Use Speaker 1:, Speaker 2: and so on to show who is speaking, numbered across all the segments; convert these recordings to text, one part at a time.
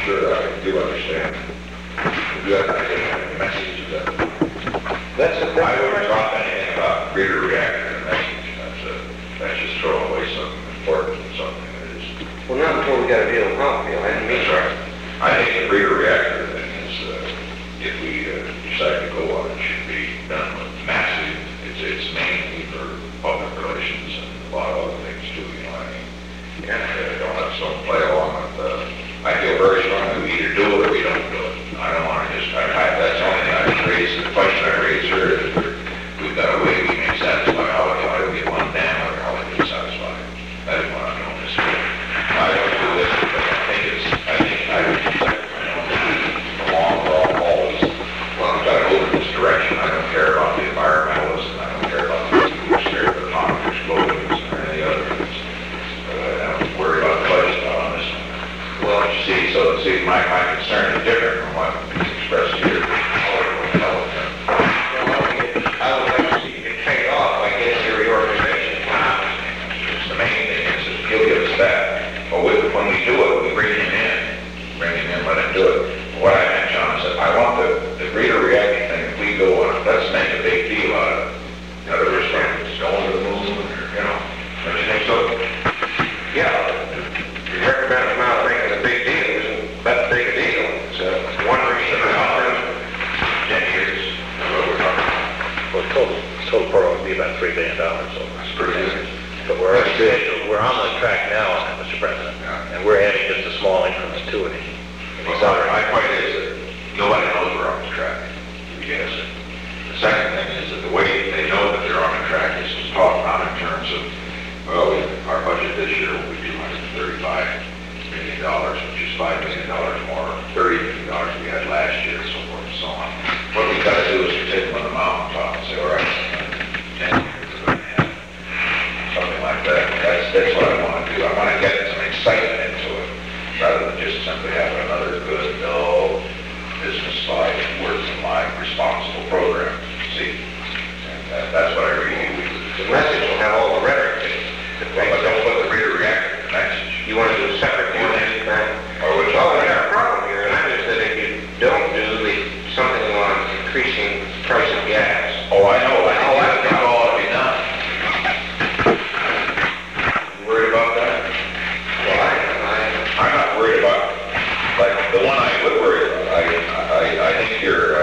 Speaker 1: Sure, I do understand. You have a message of that. I wouldn't talk anything about reader reactor and message. That's just throwing away something important, something that is.
Speaker 2: Well, not until we got a deal with Hockfield. I didn't mean
Speaker 1: That's right. I think the reader reactor thing is, if we decide to go on, it should be done with massive. It's mainly for public relations and a lot of other things too, you know what I mean? And don't let someone play along with, I feel very strongly we either do it or we don't do it. I don't want to just, that's the only thing I raise, the question I raise here is we've got a way we may satisfy how do we get one dam or how do we get satisfied. That is what I'm doing this for. I don't do this because I think I would belong always. Well, I've got to move in this direction. I don't care about the environmentalists and I don't care about the people who stare at the pond explosions or any other things. I don't worry about the budget on this one. Well, see, my concern is different from what is expressed here.
Speaker 2: I would like to see it trade off by getting a reorganization.
Speaker 1: The main thing is that he'll give us that. But when we do it, we bring him in, let him do it. What I meant, John, is that I want the reader reacting thing, if we go on, let's make a big deal out of it. In other words, it's going to the moon, or, don't you think so?
Speaker 2: Yeah, you recommend them out making a big deal. Isn't that big a deal? It's one reason out there.
Speaker 1: 10 years, that's what we're talking about.
Speaker 3: Well, total program would be about $3 billion, so.
Speaker 1: That's pretty good.
Speaker 3: But we're on the track now on that, Mr. President, and we're adding just a small increment to it.
Speaker 1: My point is that nobody knows we're on the track. Yes. The second thing is that the way they know that they're on the track is to talk not in terms of, well, our budget this year will be $235 million, which is $5 million more, $30 million we had last year, and so forth and so on. What we've got to do is to take them on the mountaintop and say, all right, 10 years we're going to have something like that. That's what I want to do. I want to get some excitement into it, rather than just simply have another good, dull, business-like, words-in-life, responsible program. See? And that's what I really do.
Speaker 2: The message will have all the rhetoric.
Speaker 1: But don't put the reader reactor in the message.
Speaker 2: You want to do a separate one,
Speaker 1: Or which
Speaker 2: we got a problem here, and I just said if you don't do something on increasing the price of gas.
Speaker 1: Oh, I know. I think all ought to be done. You worried about that?
Speaker 2: Well,
Speaker 1: I'm not worried about, like, the one I would worry about. I think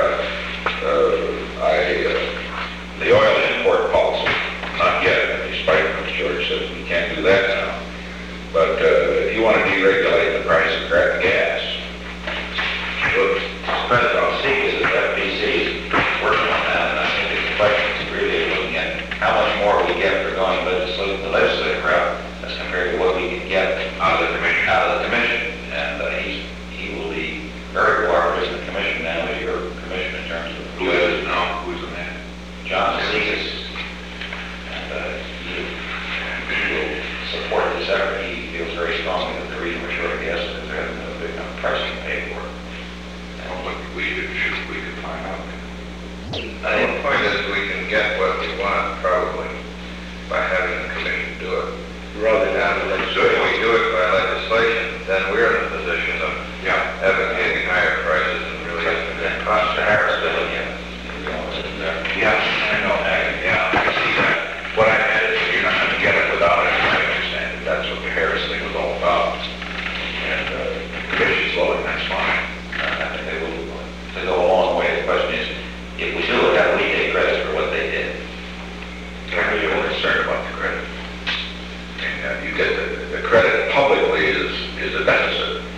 Speaker 1: the oil import policy, not yet, despite what George says we can't do that now. But if you want to deregulate the price of gas, look, President Seekers at FPC is working on that, and I think the question is really looking at how much more we get for going the legislative route as compared to what we can get out of the commission. And he will be very cooperative in the commission now as your commission in terms of who is now, who's in that. John Seekers, and he will support this effort. He feels very strongly that the reason we're short of gas is because there hasn't been a big enough price to pay for it. But we could find out. I think the point is we can get what we want probably by having the commission do it.
Speaker 2: rather than
Speaker 1: So if we do it by legislation, then we're in a position of advocating higher prices and really cost to Harris bill again. Yeah, I know. I see that. What I meant is you're not going to get it without it. I understand that that's what the Harris thing was all about. And the commission's low, and that's fine.
Speaker 3: I think they will go a long way. The question is, if we do it, how do we take credit for what they did?
Speaker 1: I'm really concerned about the credit. And you get the credit publicly is a deficit.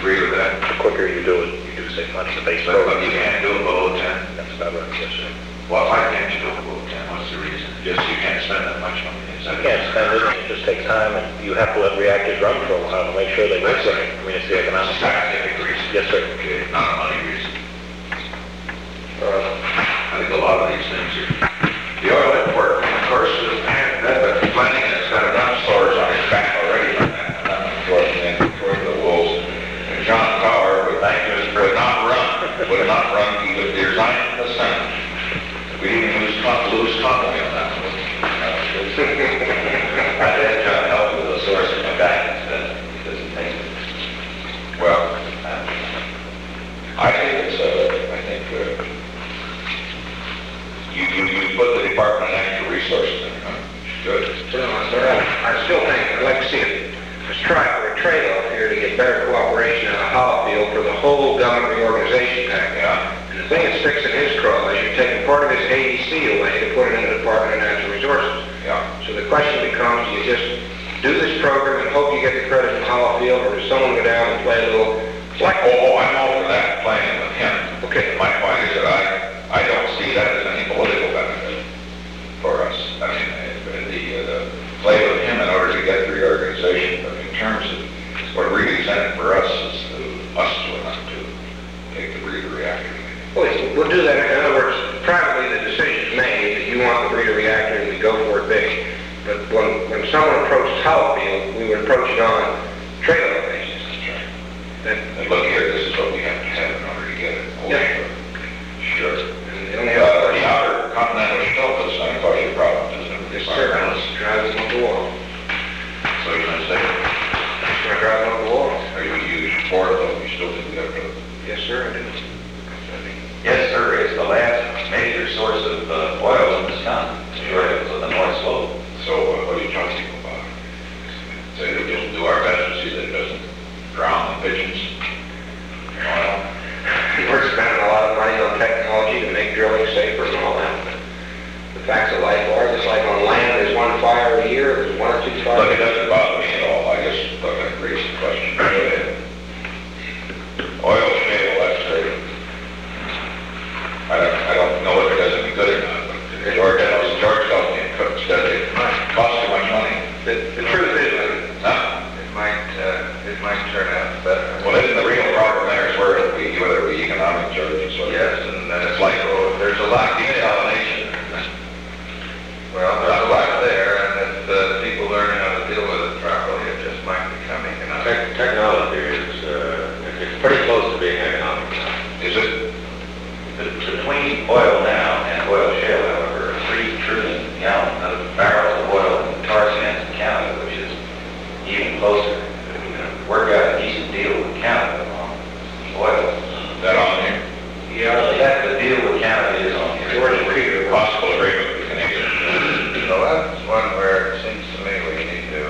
Speaker 1: agree with that?
Speaker 2: The quicker you do it, you do save money. The base
Speaker 1: But
Speaker 2: program.
Speaker 1: you can't do it below 10?
Speaker 2: That's about right, yes, sir.
Speaker 1: Well, why can't you do it below 10? What's the reason? Just you can't spend that much money? Is that
Speaker 2: You can't spend it, it just takes time, and you have to let reactors run for a while to make sure they work right. I mean, it's the
Speaker 1: It's a
Speaker 2: economic.
Speaker 1: scientific reason.
Speaker 2: Yes, sir.
Speaker 1: Okay, not a money reason. I think a lot of these things are, the oil network, and of course, that planning has got enough stores on his back already on that, for the wolves. And John Power would not run even 9%. We didn't lose company on that one.
Speaker 3: I'd had John help with the source of my guidance, but he doesn't think it.
Speaker 1: Well, I think you put the Department of Natural Resources in, it's good.
Speaker 2: I still think, I'd like to see a trade-off here to get better cooperation in a Hollowfield for the whole government reorganization package.
Speaker 1: Yeah.
Speaker 2: And the thing that sticks in his craw is you're taking part of his AEC away to put it in the Department of Natural Resources.
Speaker 1: Yeah.
Speaker 2: So the question becomes, do you just do this program and hope you get the credit from Hollowfield, or does someone go down and play a little black?
Speaker 1: Oh, I'm all for that, playing with him.
Speaker 2: Okay.
Speaker 1: My point is that I don't see that as any political benefit for us. I mean, the play with him in order to get the reorganization, but in terms of what really is in it for us is us to not to take the breeder reactor.
Speaker 2: Well, we'll do that. In other words, privately the decision is made that you want the breeder reactor and we go for it big. But when someone approaches Hollowfield, we would approach it on trade-off basis.
Speaker 1: And look here, this is what we have to have in order to get it. Oh,
Speaker 2: Yeah.
Speaker 1: Sure.
Speaker 2: And they only have
Speaker 1: The outer continental shelf is going to cause you problems, isn't it?
Speaker 2: Yes, sir. Let's drive them up the wall.
Speaker 1: So you're going to say,
Speaker 2: It's going to drive them up the wall.
Speaker 1: are you for it, though? You still think we have to?
Speaker 2: Yes, sir, I do.
Speaker 3: Yes, sir, it's the last major source of oil in Wisconsin, short of the North Slope.
Speaker 1: So what are you talking about? Say we just do our best to see that it doesn't drown the pigeons in oil.
Speaker 2: We're spending a lot of money on technology to make drilling safer and all that. But the facts of life are, just like on land, there's one fire a year, there's one or two
Speaker 1: Look,
Speaker 2: fires.
Speaker 1: it doesn't bother me at all. I just thought I'd raise the question. Go ahead. Oil shale, that's great. I don't know if it does any good or not, but George tells me it costs too much money.
Speaker 2: The truth is,
Speaker 1: Huh?
Speaker 2: it might turn out better.
Speaker 1: Well, isn't the real problem there is whether it be economic charges or...
Speaker 2: Yes, and
Speaker 1: it's like,
Speaker 2: there's a lot
Speaker 1: desalination.
Speaker 2: Well, there's a lot there, and if people learn how to deal with it properly, it just might become economic.
Speaker 4: Technology is it's pretty close to being economic.
Speaker 1: Is it?
Speaker 3: Between oil now and oil shale, however, 3 trillion barrels of oil in tar sands in Canada, which is even closer. Work out a decent deal with Canada on oil.
Speaker 1: Is that on here?
Speaker 3: Yeah, the deal with Canada is on here.
Speaker 2: George Peter.
Speaker 1: Possible agreement with Canadians.
Speaker 2: Well, that's one where it seems to me we need to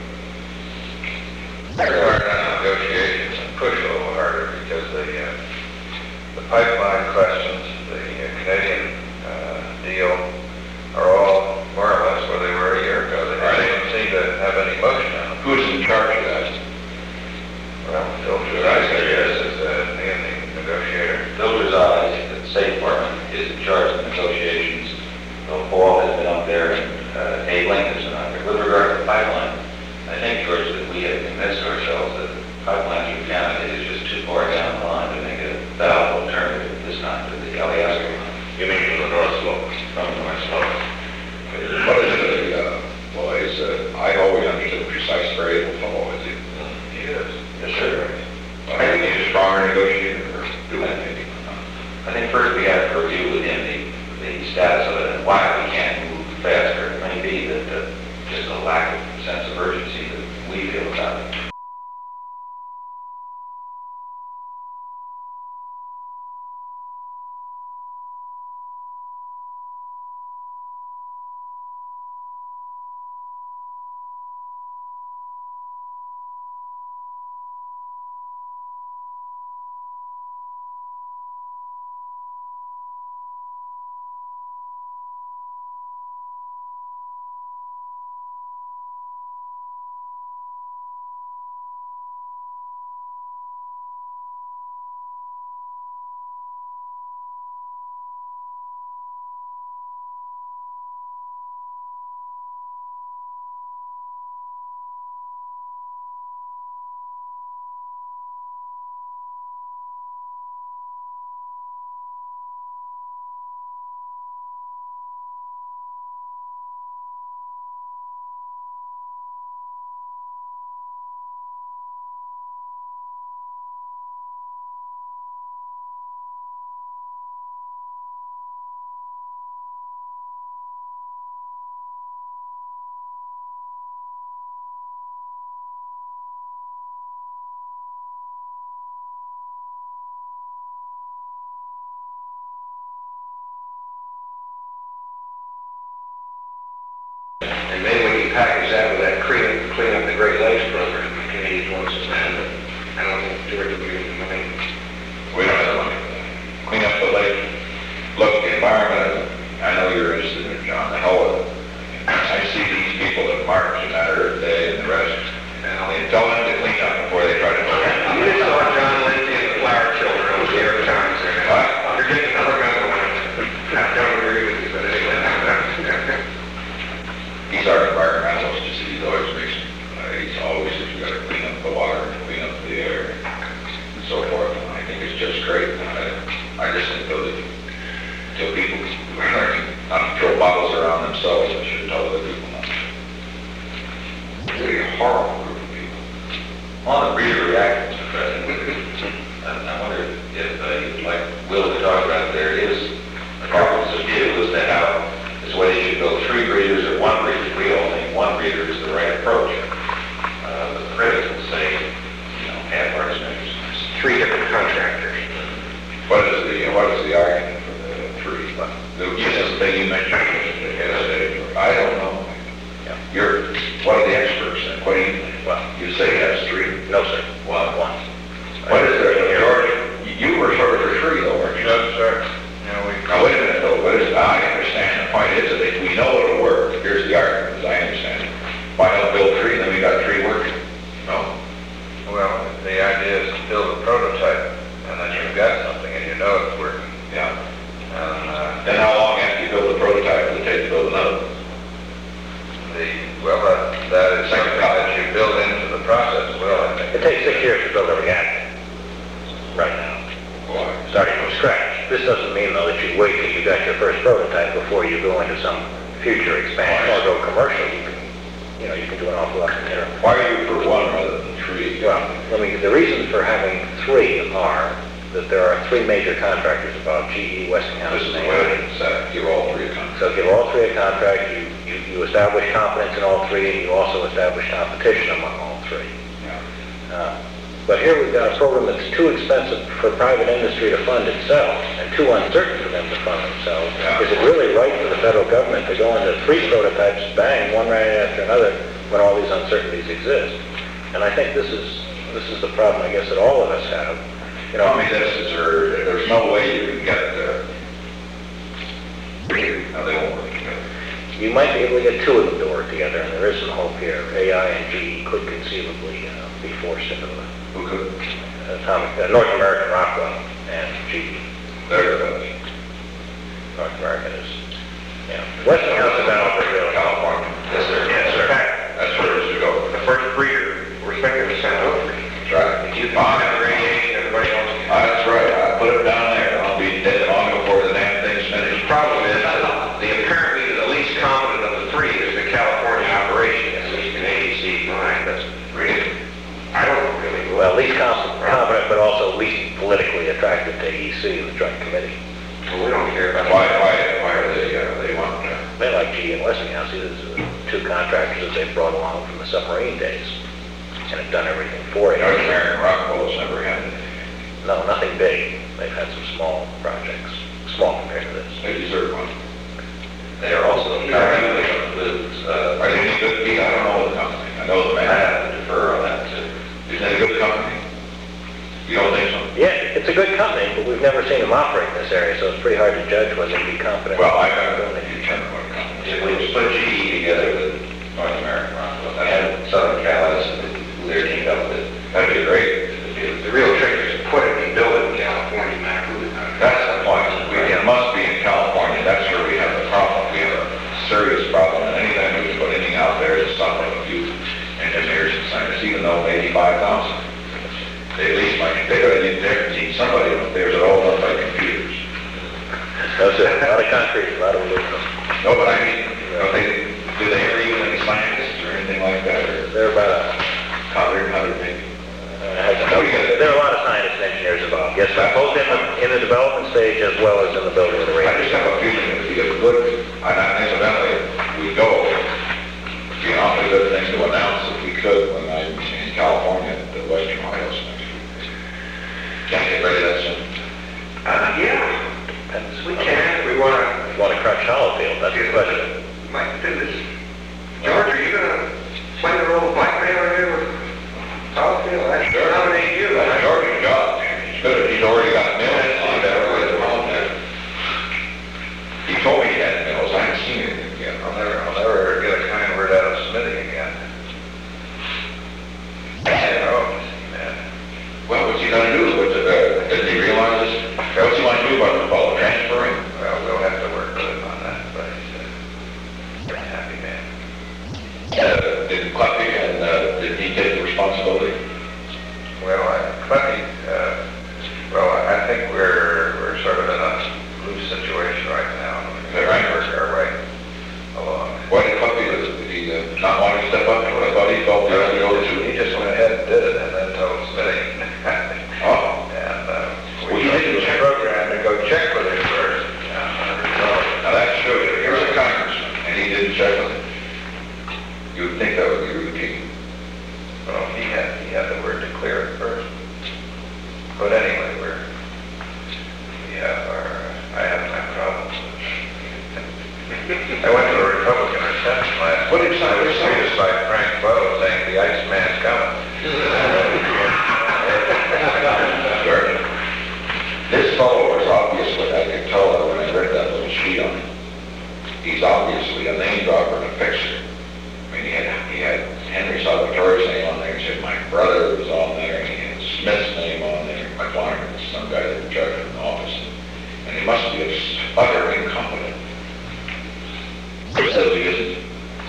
Speaker 2: start on negotiations and push a little harder, because the pipeline questions, the Canadian deal, are all more or less where they were a year ago. They don't seem to have any motion on them.
Speaker 1: Who's in charge of that?
Speaker 2: Well, Phil Trudis, I guess, is the negotiator.
Speaker 3: Those eyes, the State Department is in charge of negotiations. Paul has been up there, and Abe Lincoln has been up there. With regard to the pipeline, I think, George, that we have convinced ourselves that the pipeline through Canada is just too far down the line to make a valid alternative at this time to the Alaska line.
Speaker 4: You mean from the North Slope?
Speaker 3: From the North Slope.
Speaker 1: What is it? Well, I always understood precise variable flow. Is it?
Speaker 2: He is.
Speaker 3: Yes, sir.
Speaker 1: I think you need a stronger negotiator or do anything.
Speaker 3: I think first we have to review with him the status of it and why we can't move faster. It may be that just a lack of sense of urgency that we feel about it.
Speaker 5: wants to spend, but I don't think George will give him the money.
Speaker 1: We don't have the money for that. Clean up the lake. Look, the environment, I know you're interested in it, John, the hell with it. I see these people that march a matter of day and the rest. And tell them to clean up before they try to.
Speaker 5: You just saw John Lindsay and the Flower Children on the New York Times. You're getting another medal. I don't agree with you, but anyway.
Speaker 1: He's our environmentalist, you see, he's always says you gotta clean up the water, clean up the air, and so forth. And I think it's just great. I just think till people not to throw bottles around themselves, I should tell other people not to. Really a horrible group of people.
Speaker 3: On the breeder reactor, Mr. President, I wonder if you'd like Will to talk about there is a Congress's view is that how this way they should go 3 breeders or 1 breeder. We all think 1 breeder is the right approach. The critics will say, half-hearted measures.
Speaker 5: 3 different contractors.
Speaker 1: What is the argument for the 3? The thing you mentioned, I don't know. What are the experts and what do you think?
Speaker 3: Well,
Speaker 1: You say he has 3?
Speaker 3: no, sir.
Speaker 1: One.
Speaker 3: One.
Speaker 1: What is there, George? You were sort of for 3 though, weren't you?
Speaker 2: Yes, sir.
Speaker 1: Now, wait a minute though, what is, I understand, the point is that if we know it'll work, here's the argument, as I understand it. Why not build 3, then we got 3 working? No?
Speaker 2: Well, the idea is to build a prototype, and then you've got something and you know it's working.
Speaker 1: Yeah.
Speaker 2: And,
Speaker 1: Then how long after you build the prototype will it take to build another one?
Speaker 2: that is something that you build into the process, I think.
Speaker 4: It takes 6 years to build a reactor, right now,
Speaker 1: Why?
Speaker 4: starting from scratch. This doesn't mean, though, that you wait till you got your first prototype before you go into some future expansion or go commercial. You can do an awful lot from there.
Speaker 1: Why are you for 1 rather than 3?
Speaker 4: Well, the reasons for having 3 are that there are 3 major contractors involved: GE, Westinghouse,
Speaker 1: This is
Speaker 4: and
Speaker 1: the way
Speaker 4: AI.
Speaker 1: it's set, give all 3 a contract.
Speaker 4: So give all 3 a contract, you establish competence in all 3, and you also establish competition among all 3.
Speaker 1: Yeah.
Speaker 4: But here we've got a program that's too expensive for private industry to fund itself, and too uncertain for them to fund themselves.
Speaker 1: Yeah.
Speaker 4: Is it really right for the federal government to go into 3 prototypes, bang, one right after another, when all these uncertainties exist? And I think this is the problem, I guess, that all of us have.
Speaker 1: Tell me this, there's no way you can get, no, they won't work together.
Speaker 4: You might be able to get 2 of them to work together, and there is some hope here. AI and GE could conceivably be forced into the
Speaker 1: Who could?
Speaker 4: North American Rockwell and GE.
Speaker 1: There it is.
Speaker 4: North American is, Westinghouse is out of really.
Speaker 1: California.
Speaker 3: Yes, sir.
Speaker 5: Yes, sir.
Speaker 1: That's where it is to go.
Speaker 5: The first breeder, we're expecting to send over.
Speaker 1: That's right.
Speaker 5: You can have the radiation, everybody else can.
Speaker 1: That's right, I put it down there, I'll be dead long before the damn thing's
Speaker 5: The
Speaker 1: finished.
Speaker 5: problem is that the apparently the least competent of the 3 is the California operation, at least in AEC line. That's really, I don't really.
Speaker 4: Well, least competent, but also least politically attractive to EC, the Joint Committee.
Speaker 5: Well, we don't care about.
Speaker 1: Why are they want,
Speaker 4: They like GE and Westinghouse. These are the 2 contractors that they've brought along from the submarine days, and have done everything for it.
Speaker 1: North American Rockwell has never had anything.
Speaker 4: No, nothing big. They've had some small projects, small compared to this.
Speaker 1: They deserve one.
Speaker 3: They are also with,
Speaker 1: Are they any good? I don't know the company, I know the
Speaker 3: I
Speaker 1: man.
Speaker 3: have to defer on that too.
Speaker 1: Is that a good company? You don't think so?
Speaker 4: Yeah, it's a good company, but we've never seen them operate in this area, so it's pretty hard to judge whether they'd be competent.
Speaker 1: Well, I got to determine what company.
Speaker 3: If we put GE together with North American Rockwell and Southern Cal, who they're teamed up with,
Speaker 1: That'd be great.
Speaker 5: The real trick is to put it and build it in California, Mac.
Speaker 1: That's the point. It must be in California. That's where we have the problem. We have a serious problem. And anytime we put anything out there, it's something a few engineers and scientists, even though 85,000. They at least might, they got to need somebody up there that all done by computers.
Speaker 4: That's it. A lot of concrete, a lot of aluminum.
Speaker 1: No, but I mean, do they ever even any scientists or anything like that? Or
Speaker 4: They're about
Speaker 1: 100 maybe?
Speaker 4: there are a lot of scientists and engineers involved. Yes, both in the development stage as well as in the building of the
Speaker 1: I
Speaker 4: radar.
Speaker 1: just have a feeling it would be a good, and incidentally, we go, it'd be an awfully good thing to announce if we could when I'm in California at the Western Ohio next week. Can I get ready that soon?
Speaker 5: Yeah, we can, if we want
Speaker 4: Want to crunch Hollowfield, that's the question.
Speaker 5: Might do this. George, are you gonna play the role of blackmailer here with Southfield?
Speaker 2: plenty, well, I think we're sort of in a loose situation right now.
Speaker 1: Is that right?
Speaker 2: We're our way along.
Speaker 1: Why did Puppy, did he not want to step up to what I thought he felt he had to go to?
Speaker 2: He just went ahead and did it and then told Smitty.
Speaker 1: Oh.
Speaker 2: And
Speaker 1: Well,
Speaker 2: we
Speaker 1: he
Speaker 2: made
Speaker 1: didn't
Speaker 2: the
Speaker 1: check.
Speaker 2: program to go check with him first.
Speaker 1: Now that's true. Here's a congressman, and he didn't check with him. You would think that would be routine.
Speaker 2: Well, he had the word to clear it first. But anyway, I have my problems. I went to a Republican reception last
Speaker 1: What
Speaker 2: week.
Speaker 1: did you say?
Speaker 2: I was greeted by Frank Bowe saying the Iceman's coming.
Speaker 1: Sure. This fellow was obviously, I could tell that when I read that little sheet on him, he's obviously a name dropper and a fixer. I mean, he had Henry Salvatore's name on there, he said my brother was on there, and he had Smith's name on there, McLaren, some guy that was charged in the office. And he must be a utter incompetent. He says he isn't.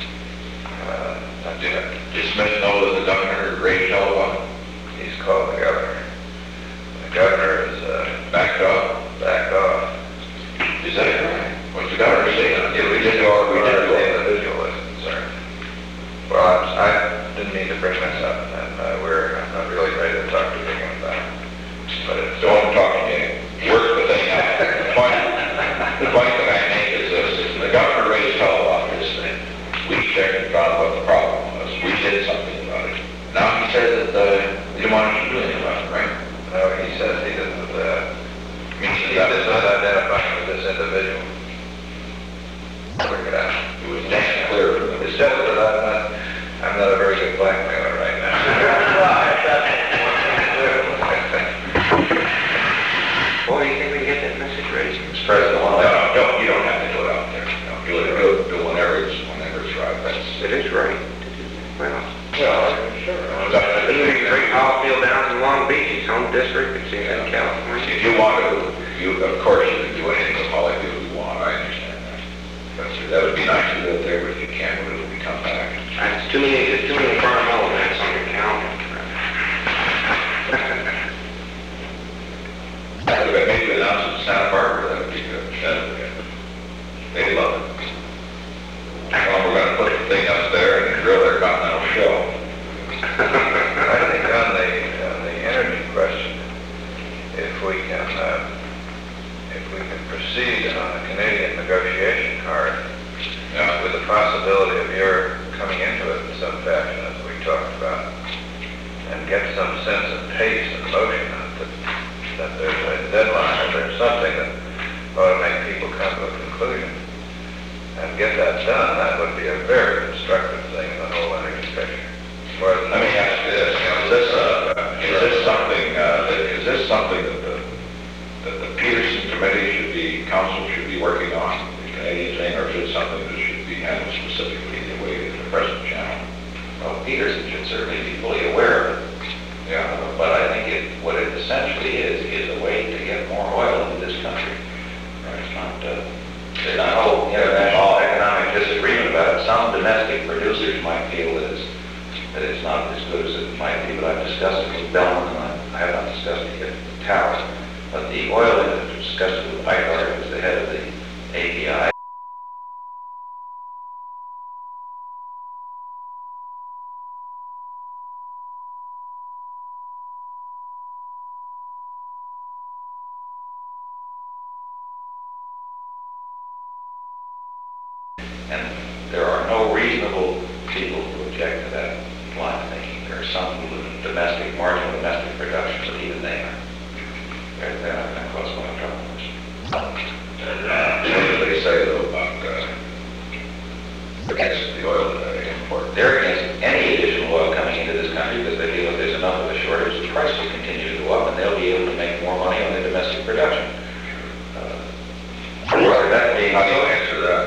Speaker 1: Did Smith know that the governor raged all about it?
Speaker 2: He's called the governor. The governor is
Speaker 1: Backed off?
Speaker 2: backed off.
Speaker 1: Is that right? What's the governor saying?
Speaker 2: Yeah, we did go, the individual is concerned. Well, I didn't mean to bring this up, and I'm not really ready to talk to him about it. But it's,
Speaker 1: Don't talk to me. Work the thing out. The point that I make is this, is the governor raised hell about this thing. We checked and found what the problem was. We did something about it. Now he said that he didn't want to do anything about it, right?
Speaker 2: no, he says he doesn't,
Speaker 1: Means
Speaker 2: he
Speaker 1: that
Speaker 2: does not identify with this individual. Look it out.
Speaker 1: it was damn clear from
Speaker 2: It
Speaker 1: the
Speaker 2: says that I'm not a very good blackmailer right now.
Speaker 5: Boy, you think we can get that message raised?
Speaker 3: Mr. President,
Speaker 1: No, you don't have to do it out there. No, you'll do whenever it's right.
Speaker 5: It is right. Well,
Speaker 2: Sure.
Speaker 5: even Great Hallfield down in Long Beach, his home district, it's in California.
Speaker 1: If you want to, of course you can do anything with molecules you want, I understand that. But that would be nice to do it there, but if you can't, we'll come back.
Speaker 5: There's too many environmental events on your calendar.
Speaker 1: Maybe announce it in Santa Barbara, that would be good. They love it. Well, we're gonna put the thing up there and grill their continental shelf.
Speaker 2: I think on the energy question, if we can proceed on the Canadian negotiation card,
Speaker 1: Yeah.
Speaker 2: with the possibility of your coming into it in some fashion, as we talked about, and get some sense of pace and motion, that there's a deadline, or there's something that ought to make people come to a conclusion, and get that done, that would be a very constructive thing in the whole energy picture. More than
Speaker 1: Let me ask you this, is this something that the Peterson Committee Council should be working on, the Canadian thing, or is it something that should be handled specifically the way that the present channel?
Speaker 3: Well, Peterson should certainly be fully aware of it.
Speaker 1: Yeah.
Speaker 3: But I think what it essentially is a way to get more oil into this country. It's not, there's not a whole international economic disagreement about it. Some domestic producers might feel that it's not as good as it might be, but I've discussed it with Bellman, and I have not discussed it yet with Tower. But the oil industry discussed it with Icar, who's the head of the API. And there are no reasonable people who object to that line of thinking. There are some who live in marginal domestic production, but even they are. They're not going to cause much trouble.
Speaker 1: What do they say though about against the oil that they import?
Speaker 3: They're against any additional oil coming into this country because they feel if there's enough of a shortage, the price will continue to go up and they'll be able to make more money on their domestic production.
Speaker 1: How do you answer that?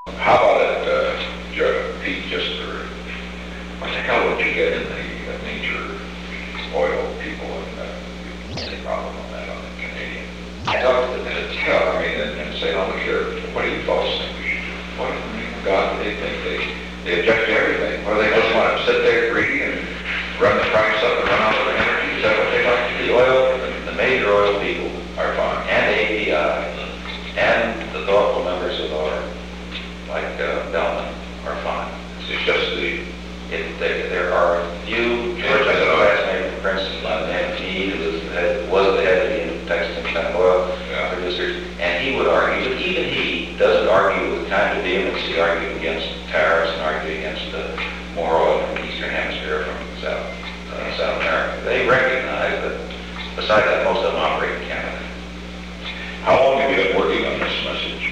Speaker 1: How about it, Pete, just for, what the hell would you get in the major oil people and any problem on that on the Canadian? I talked to them and tell, and say, I don't care, what do you folks think we should do? What, God, do they think they object to everything? Or they just want to sit there greedy and run the price up and run out of energy? Is that what they like to do?
Speaker 3: The major oil people
Speaker 1: Are fine.
Speaker 3: and API and the thoughtful members of our, like Bellman, are fine.
Speaker 1: It's just the,
Speaker 3: There are a few, George has a classmate from Princeton by the name of Meade, who was the head of the Texas Independent Oil
Speaker 1: Yeah.
Speaker 3: Producers, and he would argue, but even he doesn't argue with the kind of vehemence he argued against tariffs and argued against more oil from the Eastern Hemisphere, from South America. They recognize that, besides that, most of them operate in Canada.
Speaker 1: how long have you been working on this message?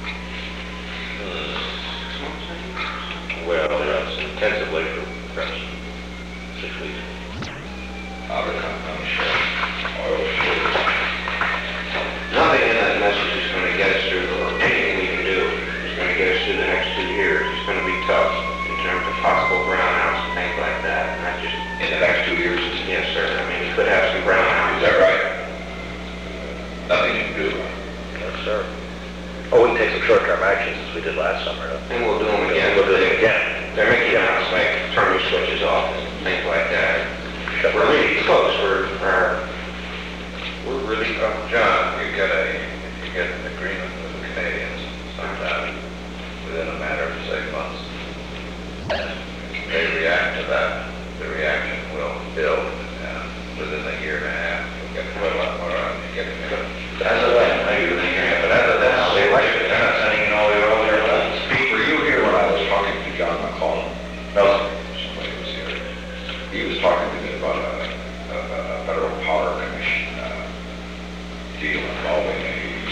Speaker 4: Well, intensively for perhaps 6 weeks.
Speaker 1: Out of oil shortage.
Speaker 5: Nothing in that message is going to get us through, or anything we can do is going to get us through the next 2 years. It's going to be tough in terms of possible brownouts and things like that. And that just,
Speaker 1: In the next 2 years?
Speaker 5: yes, sir. I mean, we could have some brownouts.
Speaker 1: Is that right? Nothing you can do.
Speaker 4: Yes, sir. Oh, we can take some short-term actions as we did last summer.
Speaker 5: And we'll do them again.
Speaker 4: We'll do it again.
Speaker 5: They're making announcements like turning switches off and things like that. We're really close. We're really,
Speaker 2: John, if you get an agreement with the Canadians sometime within a matter of, say, months, if they react to that, the reaction will build, and within a year and a half, you'll get quite a lot more on, you get
Speaker 3: As of then, maybe you're thinking, but as of now, they're not sending in all the oil there left.
Speaker 1: Pete, were you here when I was talking to John McCollum?
Speaker 3: No,
Speaker 1: Somebody was here. He was talking to me about a Federal Power Commission deal involving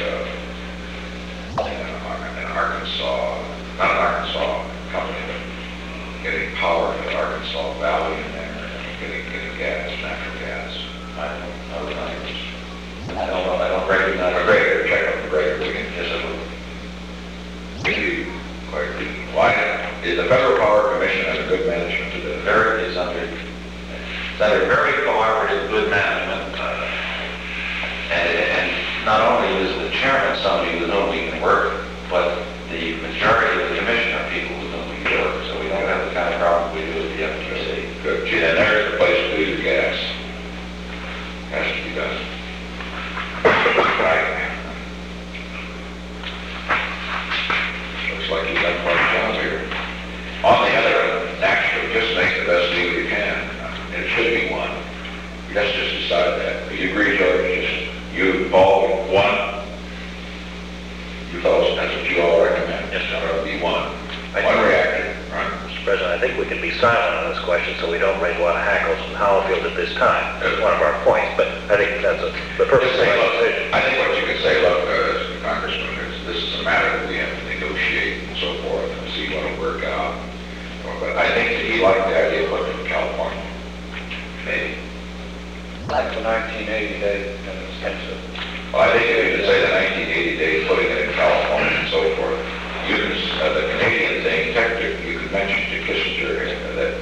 Speaker 1: an Arkansas, not an Arkansas company, but getting power to the Arkansas Valley in there, and getting gas, natural gas.
Speaker 3: I don't know. I don't recognize.
Speaker 1: McGregor, check out McGregor, we can
Speaker 3: Yes, I will.
Speaker 1: maybe, why, is the Federal Power Commission has a good management to the
Speaker 3: Very is under very cooperative, good management, and not only is the chairman somebody with whom we can work, but the majority of the commission are people with whom we can work, so we don't have the kind of problems we do with the FTC.
Speaker 1: Good. Gee, and there's the place to do your gas. Has to be done. Right. Looks like you got quite a job here. On the other hand, naturally, just make the best deal you can. It should be one. Let's just decide that. Do you agree, George? Just you, Paul, one? You fellows, that's what you all recommend?
Speaker 4: Yes, sir.
Speaker 1: It would be one.
Speaker 4: I-
Speaker 1: One reactor, right?
Speaker 4: Mr. President, I think we can be silent on this question so we don't raise a lot of hackles from Howfield at this time. That's one of our points, but I think that's the purpose of
Speaker 1: Say,
Speaker 4: my
Speaker 1: look,
Speaker 4: decision.
Speaker 1: I think what you could say, look, Congressman, is this is a matter that we have to negotiate and so forth and see what will work out. But I think that he liked the idea of looking at California. Maybe.
Speaker 2: Like the 1980 days, and it's expensive.
Speaker 1: Well, I think if you could say the 1980 days, putting it in California and so forth, you can, the Canadian thing, technically, you could mention to Kissinger that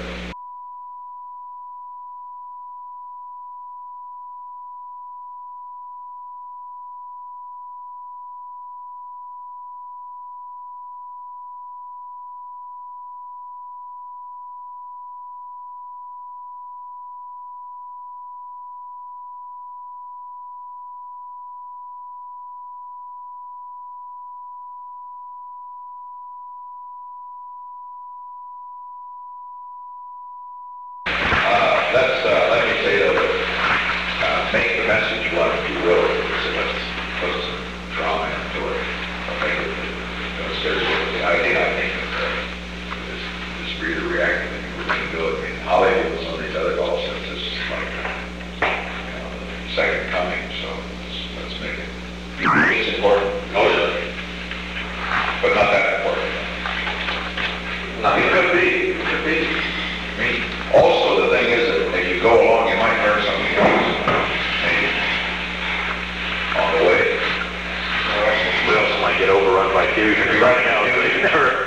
Speaker 1: let me say that, make the message one, if you will, so let's put some drama into it. Make it, seriously, the idea, I think, of this breeder reactor, I think we're going to do it. I mean, Hollywood and some of these other golf sets, this is like, the second coming, so let's make it. It's important. Oh, sure. But not that important. It could be, it could be. I mean, also, the thing is that if you go along, you might learn something else, maybe, on the way.
Speaker 4: We also might get overrun by fusion right now.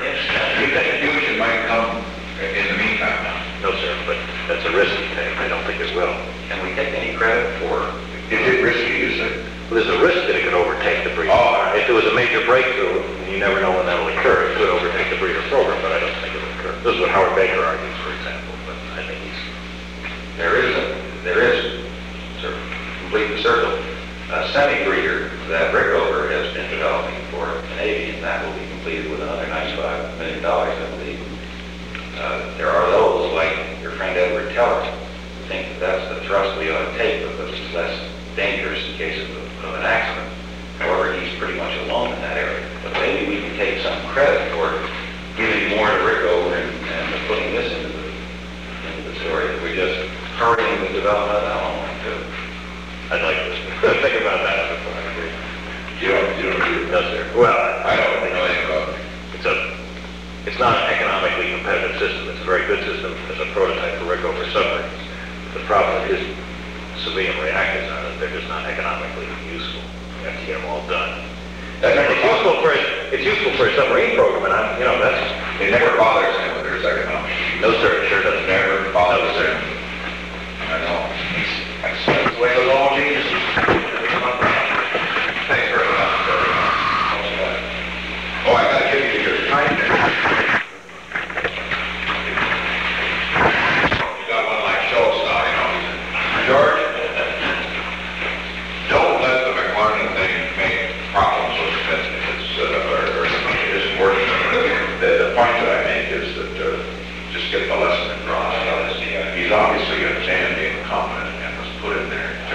Speaker 3: can we take any credit for?
Speaker 1: Is it risky, you say?
Speaker 4: There's a risk that it could overtake the breeder.
Speaker 1: Oh.
Speaker 4: If it was a major breakthrough, and you never know when that'll occur, it could overtake the breeder program, but I don't think it'll occur. This is what Howard Baker argues, for example, but I think
Speaker 3: There is, sort of complete the circle, a semi-breeder that Rickover has been developing for Canadian, that will be completed with another $95 million, I believe. There are those, like your friend Edward Teller, who think that that's the thrust we ought to take because it's less dangerous in case of an accident. However, he's pretty much alone in that area. But maybe we can take some credit for giving more to Rickover and putting this into the story. If we just hurrying the development of that one, too.
Speaker 4: I'd like to think about that before I agree.
Speaker 1: You don't agree with
Speaker 4: No, sir. Well,
Speaker 1: I don't know anything about it.
Speaker 4: it's not an economically competitive system. It's a very good system as a prototype for Rickover submarines. The problem is civilian reactors on it. They're just not economically useful. You have to get them all done. It's useful for a submarine program, and that's...
Speaker 1: It never bothers him whether it's economic.
Speaker 4: No, sir, it sure doesn't.
Speaker 1: Never bothers
Speaker 4: No, sir.
Speaker 1: him. I know. That's the way of all geniuses.
Speaker 2: Thanks very much.
Speaker 1: Oh, I gotta give you your time there. You got one like Schultz now, George, don't let the McLaren thing make problems with Smith if it's, or it isn't working. The point that I make is that, just get the lesson across. He's obviously a man being competent and was put in there to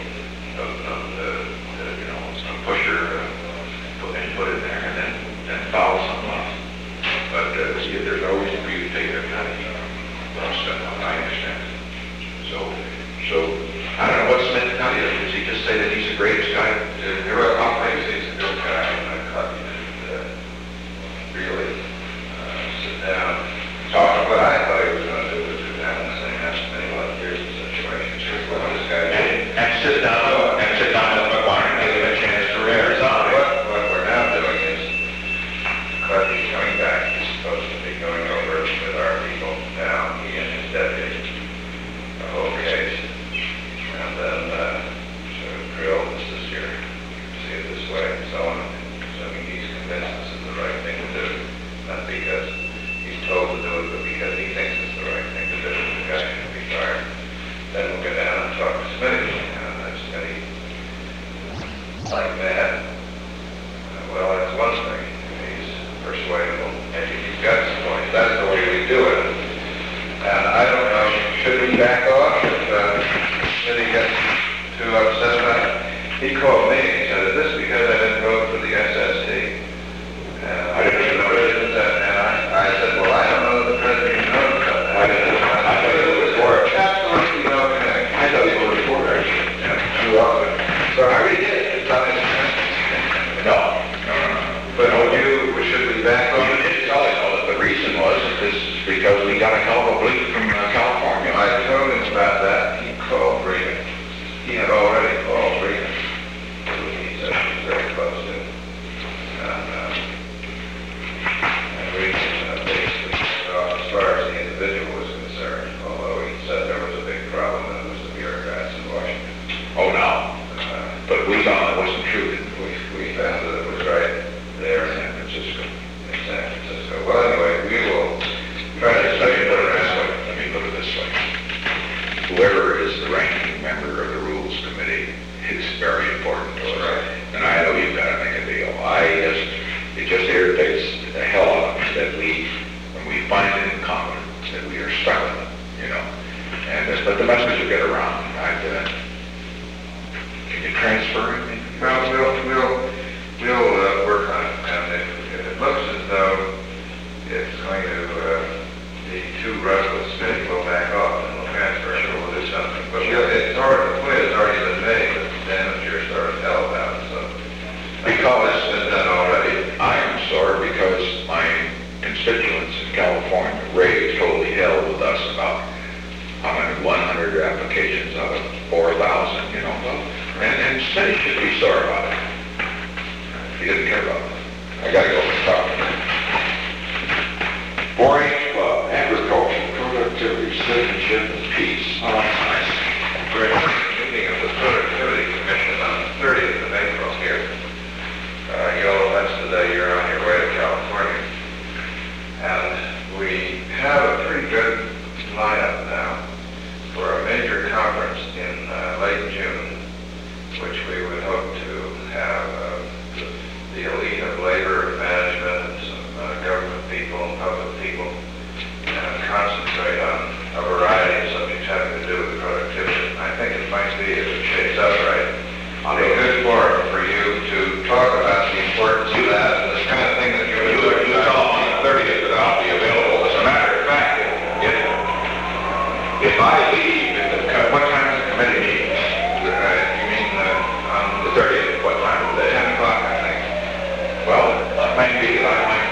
Speaker 1: some pusher, put in there and then foul something up. But there's no reason for you to take that kind of I understand. So I don't know what Smith tell you. Does he just say that he's the greatest guy to ever operate?
Speaker 2: He's a good guy, and I thought you should really sit down. Talk what I thought he was going to do was sit down and say, that's been a lot of years in situations. Here's what this guy did.
Speaker 1: And sit down with McLaren and give him a chance to resign.
Speaker 2: What we're now doing is, Clefty's coming back. He's supposed to be going over with our people now, he and his deputy, the whole case. And then sort of drill this year, see it this way and so on. Assuming he's convinced this is the right thing to do, not because he's told to do it, but because he thinks it's the right thing to do. The guy should be fired. Then we'll go down and talk to Smitty. Smitty, like that. Well, that's one thing. He's persuadable. Maybe he's got some points. That's the way we do it. And I don't know, should we back off if Smitty gets too upset about it? He called me and he said, is this because I didn't vote for the SST? And I didn't even know it is that. And I said, well, I don't know that the president even knows about that.
Speaker 1: I thought he voted for it.
Speaker 2: Absolutely no connection.
Speaker 1: I thought he voted for it, actually.
Speaker 2: Yeah, too often. So I really did. It's not his
Speaker 1: No.
Speaker 2: But should we back
Speaker 1: Well,
Speaker 2: off?
Speaker 1: you did tell him that the reason was that this is because we got a hell of a bleak from California.
Speaker 2: I told him about that. He called Reagan. He had already called Reagan. He said he was very close to it. And Reagan basically, as far as the individual was concerned, although he said there was a big problem, and it was the bureaucrats in Washington.
Speaker 1: Oh, no. But we found it wasn't true, didn't we?
Speaker 2: We found that it was right there in San Francisco. In San Francisco. Well, anyway, we will try to study it around.
Speaker 1: Let me put it this way. Whoever is the ranking member of the Rules Committee is very important to us.
Speaker 2: Right.
Speaker 1: And I know you've got to make a deal. It just irritates the hell out of me that when we find it incompetent, that we are stuck with it, And, but the message will get around. Can you transfer it?
Speaker 2: Well, we'll work on it, and if it looks as though it's going to be too rough with Smitty, we'll back off and we'll transfer it, or we'll do something. But the point has already been made, but the damage you're sort of hell about, so.
Speaker 1: Because
Speaker 2: it's been done already.
Speaker 1: I am sorry because my constituents in California raised holy hell with us about how many 100 applications out of 4,000, and Smitty should be sorry about it. He didn't care about it. I gotta go and talk to him. 4-H Club, agriculture, productivity, citizenship, and peace. Oh, that's nice. Great.
Speaker 2: might be if it shapes up right. On a good forum for you to talk about the importance of that and the kind of thing that you're doing.
Speaker 1: You tell them on the 30th that I'll be available. As a matter of fact, if I leave, what time does the committee meet?
Speaker 2: You mean on
Speaker 1: The 30th, what time of the day?
Speaker 2: 10 o'clock, I think.
Speaker 1: Well, it might be that I might